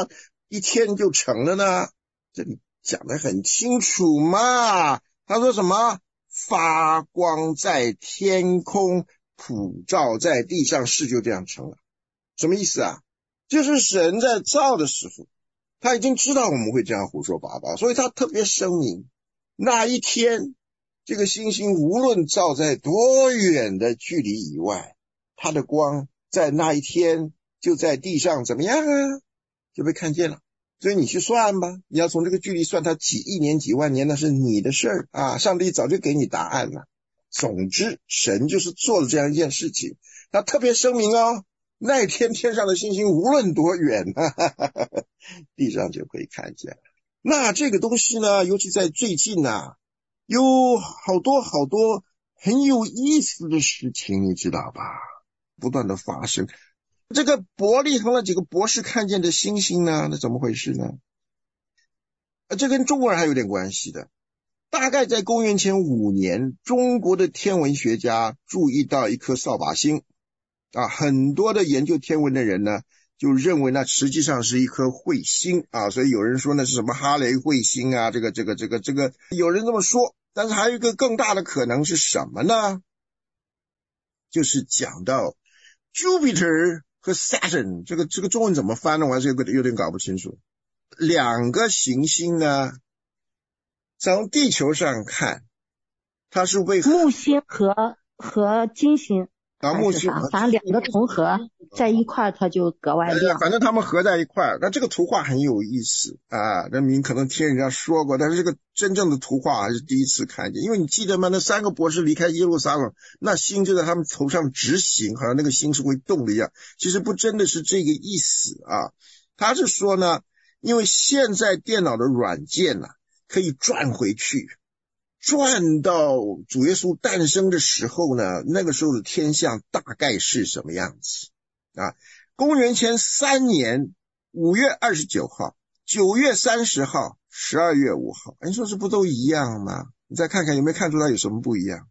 S1: 一天就成了呢？这里讲得很清楚嘛。他说什么？发光在天空，普照在地上，事就这样成了。什么意思啊？就是神在造的时候，他已经知道我们会这样胡说八道，所以他特别声明，那一天这个星星无论照在多远的距离以外，它的光在那一天就在地上怎么样啊？就被看见了。所以你去算吧，你要从这个距离算它几亿年几万年，那是你的事儿啊，上帝早就给你答案了。总之神就是做了这样一件事情，他特别声明哦，那一天天上的星星无论多远地上就可以看见了。那这个东西呢，尤其在最近啊，有好多很有意思的事情，你知道吧？不断的发生。这个伯利恒的几个博士看见的星星呢，那怎么回事呢？这跟中国人还有点关系的。大概在公元前5年，中国的天文学家注意到一颗扫把星啊，很多的研究天文的人呢，就认为那实际上是一颗彗星啊，所以有人说那是什么哈雷彗星啊，这个，有人这么说。但是还有一个更大的可能是什么呢？就是讲到 Jupiter 和 Saturn， 这个中文怎么翻呢？我还是有点搞不清楚。两个行星呢，从地球上看，它是为
S2: 木星和金星
S1: 木星，
S2: 反正两个重合在一块，它就格外亮。
S1: 反正他们合在一块。那这个图画很有意思啊，那您可能听人家说过，但是这个真正的图画还是第一次看见。因为你记得吗？那3个博士离开耶路撒冷，那星就在他们头上直行，好像那个星是会动的一样。其实不真的是这个意思啊。他是说呢，因为现在电脑的软件啊，可以转回去，转到主耶稣诞生的时候呢，那个时候的天象大概是什么样子啊？公元前3年5月29号、9月30号、12月5号，你说这不都一样吗？你再看看有没有看出来有什么不一样？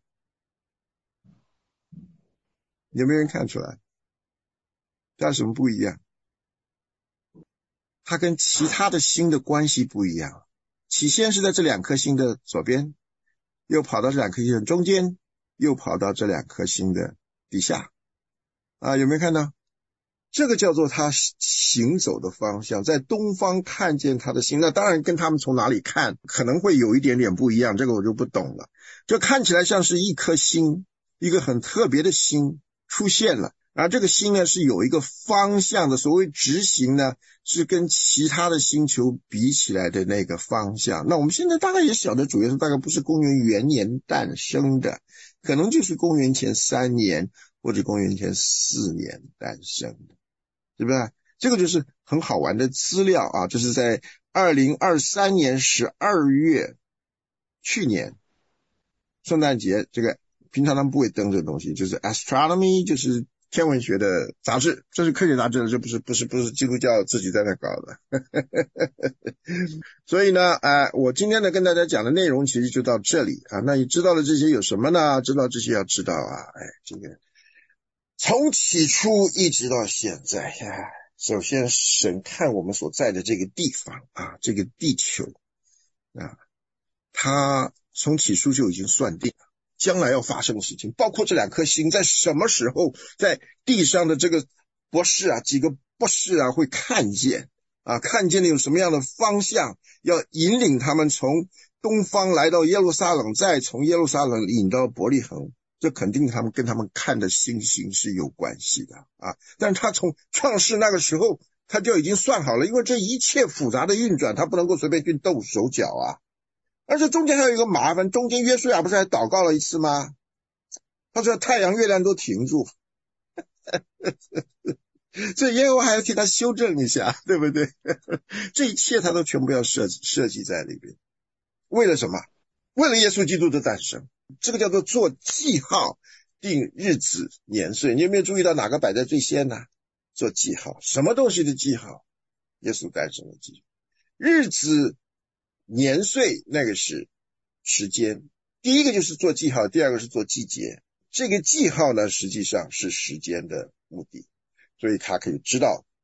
S1: 有没有人看出来？它有什么不一样？它跟其他的星的关系不一样。起先是在这2颗星的左边，又跑到这2颗星的中间，又跑到这2颗星的底下啊，有没有看到？这个叫做它行走的方向，在东方看见它的星，那当然跟他们从哪里看可能会有一点点不一样，这个我就不懂了。就看起来像是一颗星，一个很特别的星出现了，而这个星呢是有一个方向的，所谓直行呢是跟其他的星球比起来的那个方向。那我们现在大概也晓得主耶稣大概不是公元元年诞生的，可能就是公元前3年或者公元前4年诞生的，对不对？这个就是很好玩的资料啊，这是在2023年12月，去年圣诞节，这个平常他们不会登这个东西，就是 Astronomy， 就是天文学的杂志，这是科学杂志，这不是基督教自己在那搞的所以呢我今天呢跟大家讲的内容其实就到这里啊。那你知道的这些有什么呢？知道这些要知道啊，这个从起初一直到现在呀，首先神看我们所在的这个地方啊，这个地球啊，他从起初就已经算定了将来要发生的事情，包括这2颗星在什么时候在地上的这个博士啊，几个博士啊会看见啊，看见了有什么样的方向，要引领他们从东方来到耶路撒冷，再从耶路撒冷引到伯利恒，这肯定他们跟他们看的星星是有关系的啊。但是他从创世那个时候他就已经算好了，因为这一切复杂的运转他不能够随便去动手脚啊。而且中间还有一个麻烦，中间约书亚不是还祷告了一次吗？他说太阳月亮都停住所以耶和华还要替他修正一下，对不对这一切他都全部要设计在里边，为了什么？为了耶稣基督的诞生，这个叫做做记号，定日子年岁。你有没有注意到哪个摆在最先呢？做记号，什么东西的记号？耶稣诞生的记号。日子年岁那个是时间，第一个就是做记号，第二个是做季节。这个记号呢实际上是时间的目的，所以他可以知道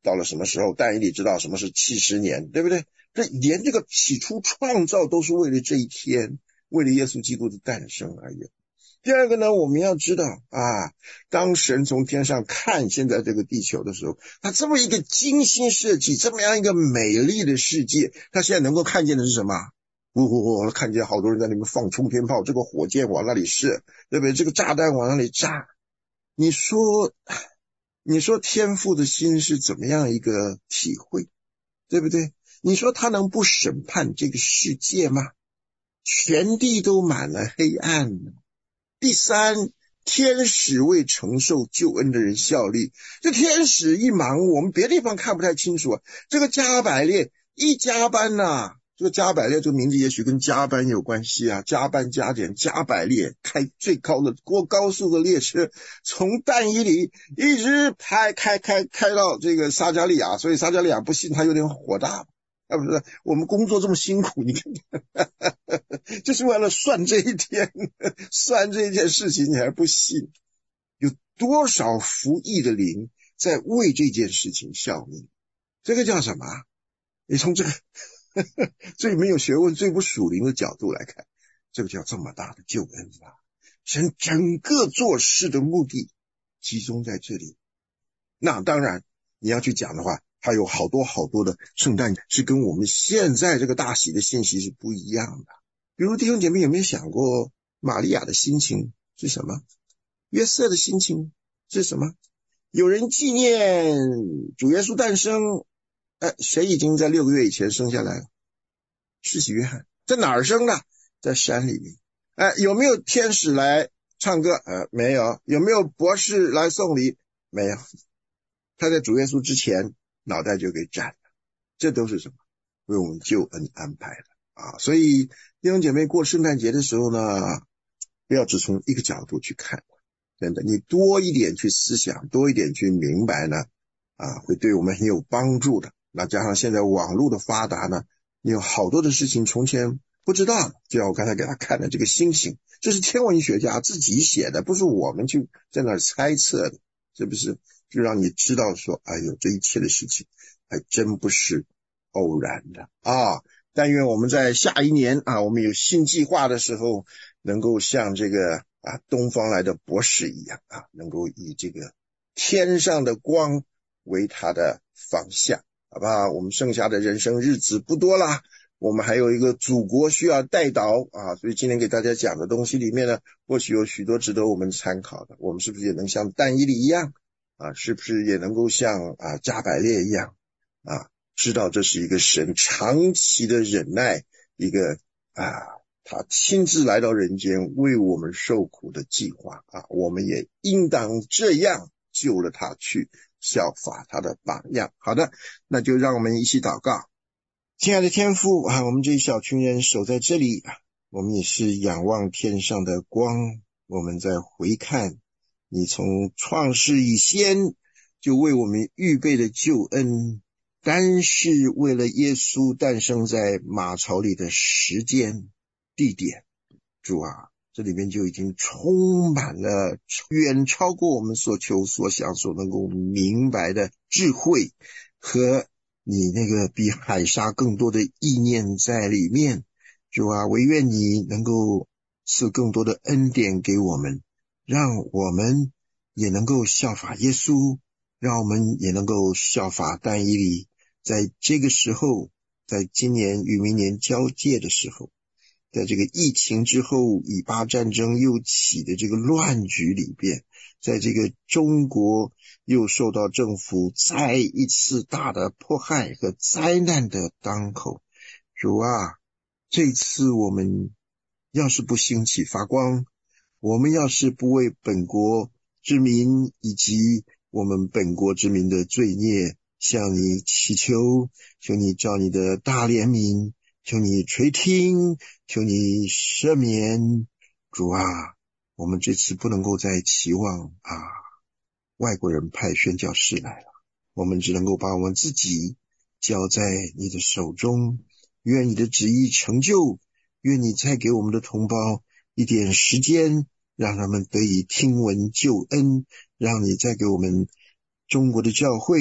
S1: 到了什么时候，但以理知道什么是70年，对不对？这连这个起初创造都是为了这一天，为了耶稣基督的诞生而已。第二个呢，我们要知道当神从天上看现在这个地球的时候，他这么一个精心设计，这么样一个美丽的世界，他现在能够看见的是什么？看见好多人在里面放冲天炮，这个火箭往那里射，对不对？这个炸弹往那里炸。你说天父的心是怎么样一个体会，对不对？你说他能不审判这个世界吗？全地都满了黑暗。第三，天使为承受救恩的人效力。这天使一忙，我们别的地方看不太清楚这个加百列一加班这个加百列这个名字也许跟加班有关系加班加点，加百列开最高的过高速的列车，从但以理一直开到这个撒迦利亚，所以撒迦利亚不信，他有点火大。不是，我们工作这么辛苦，你看就是为了算这一天，算这件事情，你还不信？有多少服役的灵在为这件事情效命？这个叫什么？你从这个最没有学问、最不属灵的角度来看，这个叫这么大的救恩神整个做事的目的集中在这里。那当然，你要去讲的话，还有好多的圣诞是跟我们现在这个大喜的信息是不一样的。比如弟兄姐妹有没有想过，玛利亚的心情是什么？约瑟的心情是什么？有人纪念主耶稣诞生，谁已经在6个月以前生下来了？施洗约翰。在哪儿生的？在山里面。有没有天使来唱歌？没有。有没有博士来送礼？没有。他在主耶稣之前脑袋就给斩了。这都是什么？为我们救恩安排的所以弟兄姐妹过圣诞节的时候呢，不要只从一个角度去看，真的，你多一点去思想，多一点去明白呢会对我们很有帮助的。那加上现在网络的发达呢，你有好多的事情从前不知道的，就像我刚才给他看的这个星星，这是天文学家自己写的，不是我们去在那儿猜测的，是不是？就让你知道说，哎呦，这一切的事情还真不是偶然的但愿我们在下一年我们有新计划的时候，能够像这个东方来的博士一样能够以这个天上的光为他的方向，好不好？我们剩下的人生日子不多啦，我们还有一个祖国需要带导所以今天给大家讲的东西里面呢，或许有许多值得我们参考的。我们是不是也能像但以理一样是不是也能够像加百列一样知道这是一个神长期的忍耐，一个他亲自来到人间为我们受苦的计划我们也应当这样救了他去效法他的榜样。好的，那就让我们一起祷告。亲爱的天父我们这一小群人守在这里我们也是仰望天上的光，我们在回看你从创世以先就为我们预备的救恩，单是为了耶稣诞生在马槽里的时间地点，主这里面就已经充满了远超过我们所求所想所能够明白的智慧，和你那个比海沙更多的意念在里面。主惟愿你能够赐更多的恩典给我们，让我们也能够效法耶稣，让我们也能够效法但以理，在这个时候，在今年与明年交界的时候，在这个疫情之后以巴战争又起的这个乱局里边，在这个中国又受到政府再一次大的迫害和灾难的当口，主这次我们要是不兴起发光，我们要是不为本国之民以及我们本国之民的罪孽向你祈求，求你照你的大怜悯，求你垂听，求你赦免。主我们这次不能够再期望外国人派宣教士来了，我们只能够把我们自己交在你的手中，愿你的旨意成就，愿你再给我们的同胞一点时间，让他们得以听闻救恩，让你再给我们中国的教会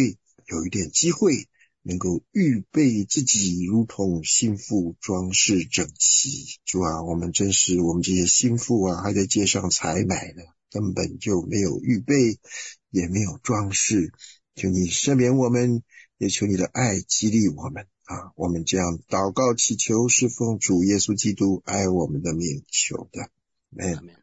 S1: 有一点机会能够预备自己，如同新妇装饰整齐。主啊，我们真是我们这些新妇啊，还在街上采买呢，根本就没有预备，也没有装饰。求你赦免我们，也求你的爱激励我们啊！我们这样祷告祈求，是奉主耶稣基督爱我们的名求的。Amen。